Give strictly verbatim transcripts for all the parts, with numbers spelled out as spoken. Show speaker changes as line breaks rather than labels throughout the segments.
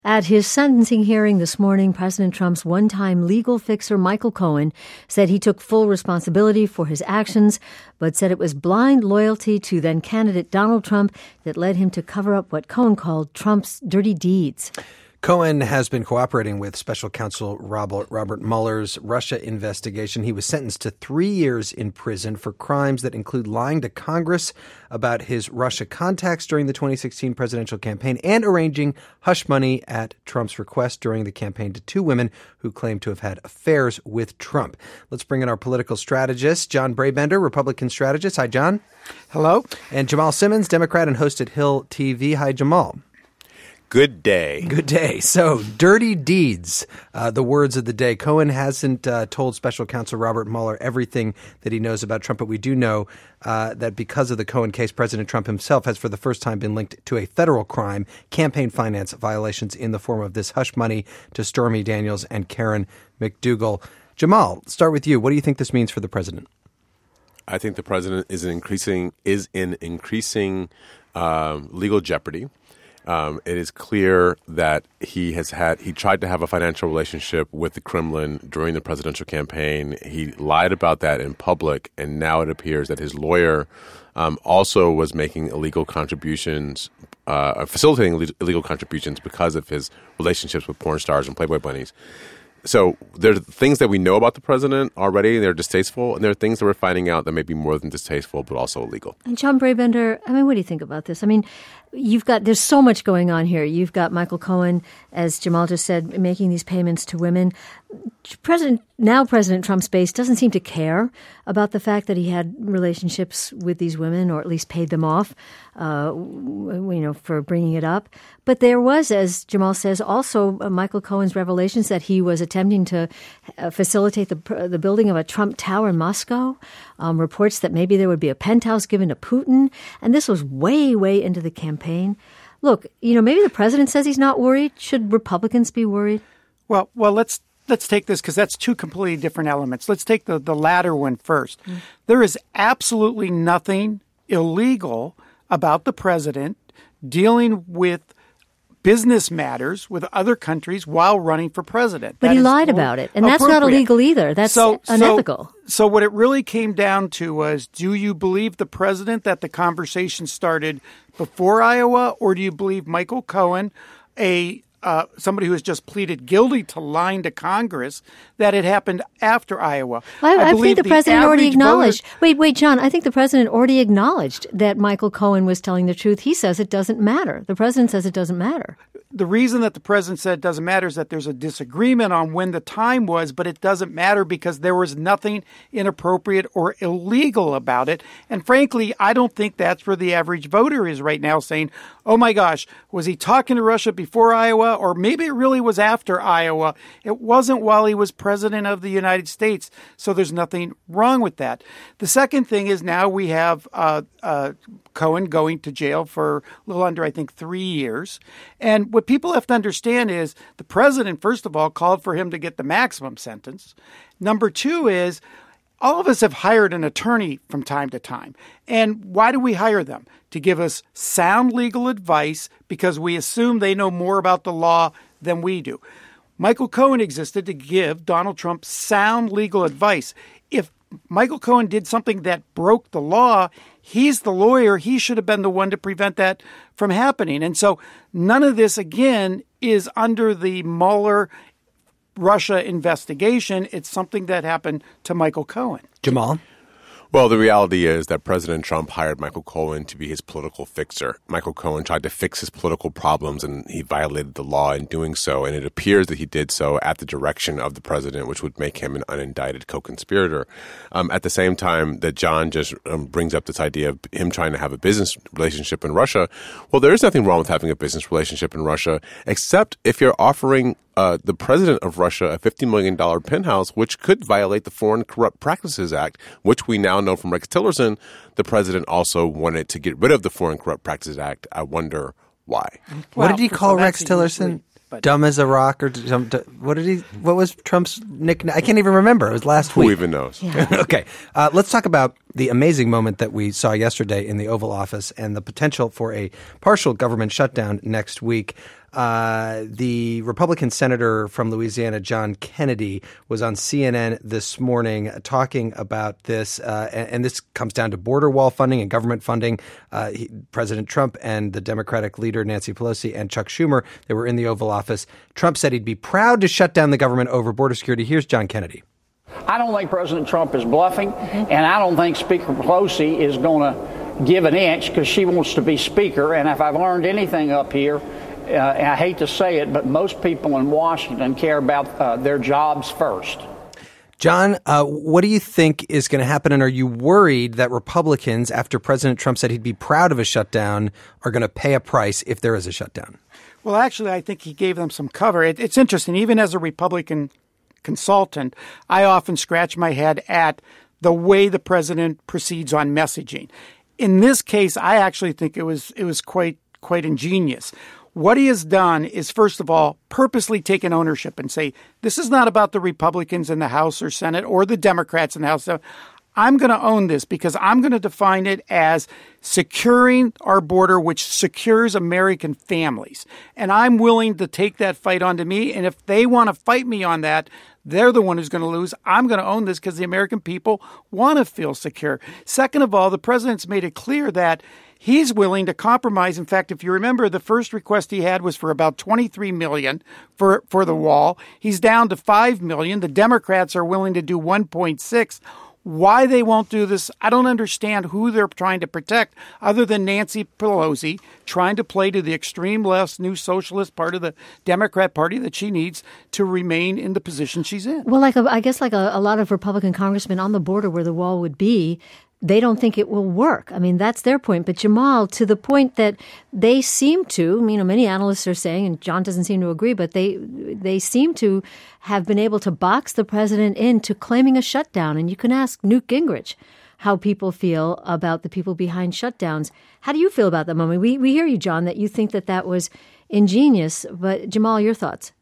At his sentencing hearing this morning, President Trump's one-time legal fixer, Michael Cohen, said he took full responsibility for his actions, but said it was blind loyalty to then-candidate Donald Trump that led him to cover up what Cohen called Trump's dirty deeds.
Cohen has been cooperating with special counsel Robert, Robert Mueller's Russia investigation. He was sentenced to three years in prison for crimes that include lying to Congress about his Russia contacts during the twenty sixteen presidential campaign and arranging hush money at Trump's request during the campaign to two women who claimed to have had affairs with Trump. Let's bring in our political strategist, John Brabender, Republican strategist. Hi, John.
Hello.
And Jamal Simmons, Democrat and host at Hill T V. Hi, Jamal.
Good day.
Good day. So, dirty deeds, uh, the words of the day. Cohen hasn't uh, told special counsel Robert Mueller everything that he knows about Trump, but we do know uh, that because of the Cohen case, President Trump himself has for the first time been linked to a federal crime, campaign finance violations in the form of this hush money to Stormy Daniels and Karen McDougal. Jamal, start with you. What do you think this means for the president?
I think the president is in increasing is in increasing um, legal jeopardy. Um, it is clear that he has had he tried to have a financial relationship with the Kremlin during the presidential campaign. He lied about that in public, and now it appears that his lawyer um, also was making illegal contributions, uh, facilitating illegal contributions because of his relationships with porn stars and Playboy bunnies. So there are things that we know about the president already. They're distasteful, and there are things that we're finding out that may be more than distasteful, but also illegal.
And John Brabender, I mean, what do you think about this? I mean, you've got, there's so much going on here. You've got Michael Cohen, as Jamal just said, making these payments to women. President, now President Trump's base doesn't seem to care about the fact that he had relationships with these women, or at least paid them off, uh, you know, for bringing it up. But there was, as Jamal says, also uh, Michael Cohen's revelations that he was attempting to uh, facilitate the the building of a Trump Tower in Moscow. Um, reports that maybe there would be a penthouse given to Putin, and this was way, way into the campaign. Look, you know, maybe the president says he's not worried. Should Republicans be worried?
Well, well, let's let's take this because that's two completely different elements. Let's take the, the latter one first. Mm. There is absolutely nothing illegal about the president dealing with business matters with other countries while running for president.
But
that
he lied about it, and that's not illegal either. That's
so,
unethical.
So, so what it really came down to was, do you believe the president that the conversation started before Iowa, or do you believe Michael Cohen, a Uh, somebody who has just pleaded guilty to lying to Congress, that it happened after Iowa?
Well, I, I, I think the, the president already acknowledged.
Voter,
wait, wait, John. I think the president already acknowledged that Michael Cohen was telling the truth. He says it doesn't matter. The president says it doesn't matter.
The reason that the president said it doesn't matter is that there's a disagreement on when the time was, but it doesn't matter because there was nothing inappropriate or illegal about it. And frankly, I don't think that's where the average voter is right now, saying, oh my gosh, was he talking to Russia before Iowa? Or maybe it really was after Iowa. It wasn't while he was president of the United States. So there's nothing wrong with that. The second thing is now we have uh, uh, Cohen going to jail for a little under, I think, three years. And what people have to understand is the president, first of all, called for him to get the maximum sentence. Number two is all of us have hired an attorney from time to time. And why do we hire them? To give us sound legal advice because we assume they know more about the law than we do. Michael Cohen existed to give Donald Trump sound legal advice. If Michael Cohen did something that broke the law, he's the lawyer. He should have been the one to prevent that from happening. And so none of this, again, is under the Mueller Russia investigation. It's something that happened to Michael Cohen.
Jamal?
Well, the reality is that President Trump hired Michael Cohen to be his political fixer. Michael Cohen tried to fix his political problems, and he violated the law in doing so. And it appears that he did so at the direction of the president, which would make him an unindicted co-conspirator. Um, at the same time that John just um, brings up this idea of him trying to have a business relationship in Russia, well, there is nothing wrong with having a business relationship in Russia, except if you're offering Uh, the president of Russia a fifty million dollars penthouse, which could violate the Foreign Corrupt Practices Act, which we now know from Rex Tillerson, the president also wanted to get rid of the Foreign Corrupt Practices Act. I wonder why.
Well, what did he call so Rex Tillerson? But dumb as a rock, or dumb, what did he? What was Trump's nickname? I can't even remember. It was last
Who
week.
Who even knows?
Yeah.
Okay, uh, let's talk about the amazing moment that we saw yesterday in the Oval Office and the potential for a partial government shutdown next week. Uh, the Republican senator from Louisiana, John Kennedy, was on C N N this morning talking about this, uh, and, and this comes down to border wall funding and government funding. Uh, he, President Trump and the Democratic leader, Nancy Pelosi, and Chuck Schumer, they were in the Oval Office. Trump said he'd be proud to shut down the government over border security. Here's John Kennedy.
I don't think President Trump is bluffing, and I don't think Speaker Pelosi is going to give an inch because she wants to be Speaker. And if I've learned anything up here, uh, and I hate to say it, but most people in Washington care about uh, their jobs first.
John, uh, what do you think is going to happen? And are you worried that Republicans, after President Trump said he'd be proud of a shutdown, are going to pay a price if there is a shutdown?
Well, actually, I think he gave them some cover. It, it's interesting. Even as a Republican consultant, I often scratch my head at the way the president proceeds on messaging. In this case, I actually think it was it was quite quite ingenious. What he has done is, first of all, purposely taken ownership and say, this is not about the Republicans in the House or Senate or the Democrats in the House. I'm going to own this because I'm going to define it as securing our border, which secures American families. And I'm willing to take that fight onto me. And if they want to fight me on that, they're the one who's going to lose. I'm going to own this because the American people want to feel secure. Second of all, the president's made it clear that he's willing to compromise. In fact, if you remember, the first request he had was for about twenty-three million dollars for, for the wall. He's down to five million dollars. The Democrats are willing to do one point six. Why they won't do this, I don't understand who they're trying to protect other than Nancy Pelosi trying to play to the extreme left, new socialist part of the Democrat Party that she needs to remain in the position she's in.
Well, like a, I guess like a, a lot of Republican congressmen on the border where the wall would be, they don't think it will work. I mean, that's their point. But Jamal, to the point that they seem to, you know, many analysts are saying, and John doesn't seem to agree, but they they seem to have been able to box the president into claiming a shutdown. And you can ask Newt Gingrich how people feel about the people behind shutdowns. How do you feel about that moment? We we hear you, John, that you think that that was ingenious. But Jamal, your thoughts?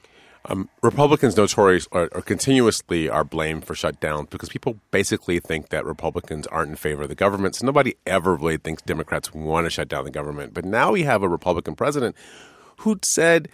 Um, Republicans notorious or, or continuously are blamed for shutdowns because people basically think that Republicans aren't in favor of the government. So nobody ever really thinks Democrats want to shut down the government. But now we have a Republican president who said,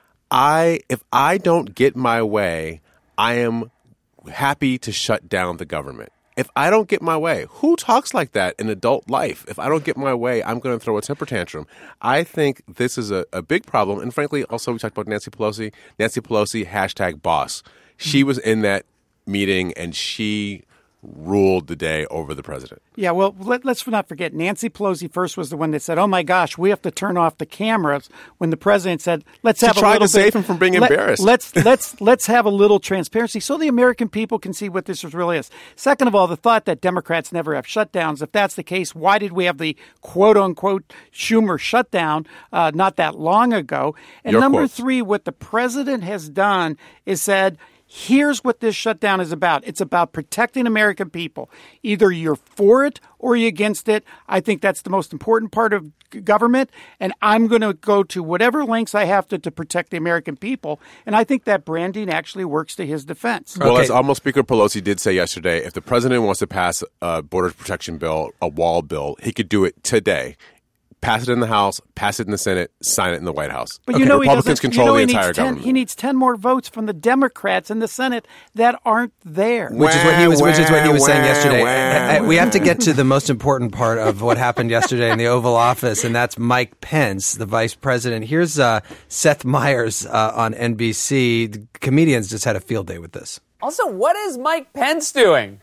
"I if I don't get my way, I am happy to shut down the government." If I don't get my way, who talks like that in adult life? If I don't get my way, I'm going to throw a temper tantrum. I think this is a, a big problem. And frankly, also we talked about Nancy Pelosi. Nancy Pelosi, hashtag boss. She was in that meeting and she ruled the day over the president.
Yeah, well, let, let's not forget, Nancy Pelosi first was the one that said, oh, my gosh, we have to turn off the cameras, when the president said, let's have
she
a
tried
little
to
bit,
save him from being
let,
embarrassed.
Let's, let's, let's have a little transparency so the American people can see what this really is. Second of all, the thought that Democrats never have shutdowns, if that's the case, why did we have the quote-unquote Schumer shutdown uh, not that long ago? And
Your
number
quotes.
three, what the president has done is said, here's what this shutdown is about. It's about protecting American people. Either you're for it or you're against it. I think that's the most important part of government, and I'm going to go to whatever lengths I have to to protect the American people. And I think that branding actually works to his defense.
Well,
Okay.
as almost Speaker Pelosi did say yesterday, if the president wants to pass a border protection bill, a wall bill, he could do it today. Pass it in the House, pass it in the Senate, sign it in the White House.
But you know, he
Republicans
doesn't-
control
you know
the
he needs
entire
ten,
government.
He needs ten more votes from the Democrats in the Senate that aren't there.
Which is what he was. Which is what he was saying
Wah,
yesterday.
wah,
I- I-
wah.
we have to get to the most important part of what happened yesterday in the Oval Office, and that's Mike Pence, the vice president. Here's uh, Seth Meyers uh, on N B C. The comedians just had a field day with this.
Also, what is Mike Pence doing?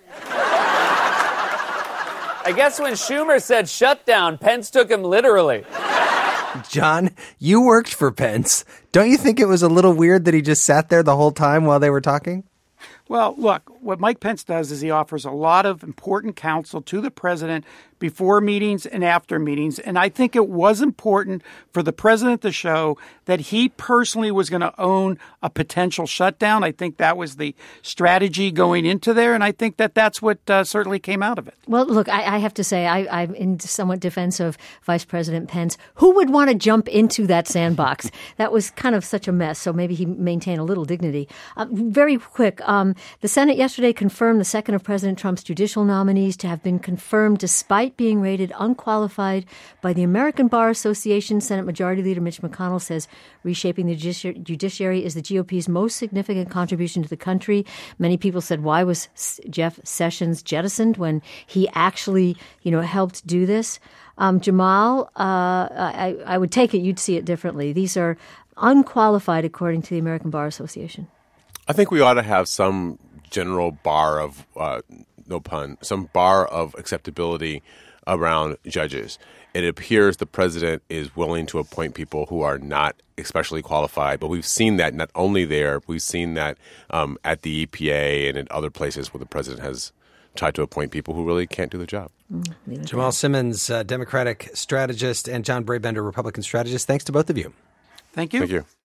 I guess when Schumer said shutdown, Pence took him literally.
John, you worked for Pence. Don't you think it was a little weird that he just sat there the whole time while they were talking?
Well, look, what Mike Pence does is he offers a lot of important counsel to the president before meetings and after meetings. And I think it was important for the president to show that he personally was going to own a potential shutdown. I think that was the strategy going into there. And I think that that's what uh, certainly came out of it.
Well, look, I, I have to say, I, I'm in somewhat defense of Vice President Pence. Who would want to jump into that sandbox? That was kind of such a mess. So maybe he maintained a little dignity. Uh, very quick, um, Um, the Senate yesterday confirmed the second of President Trump's judicial nominees to have been confirmed despite being rated unqualified by the American Bar Association. Senate Majority Leader Mitch McConnell says reshaping the judici- judiciary is the G O P's most significant contribution to the country. Many people said, why was Jeff Sessions jettisoned when he actually, you know, helped do this? Um, Jamal, uh, I, I would take it you'd see it differently. These are unqualified according to the American Bar Association.
I think we ought to have some general bar of, uh, no pun, some bar of acceptability around judges. It appears the president is willing to appoint people who are not especially qualified, but we've seen that not only there, we've seen that um, at the E P A and in other places where the president has tried to appoint people who really can't do the job.
Mm,
Jamal Simmons, uh, Democratic strategist, and John Brabender, Republican strategist. Thanks to both of you.
Thank you.
Thank you.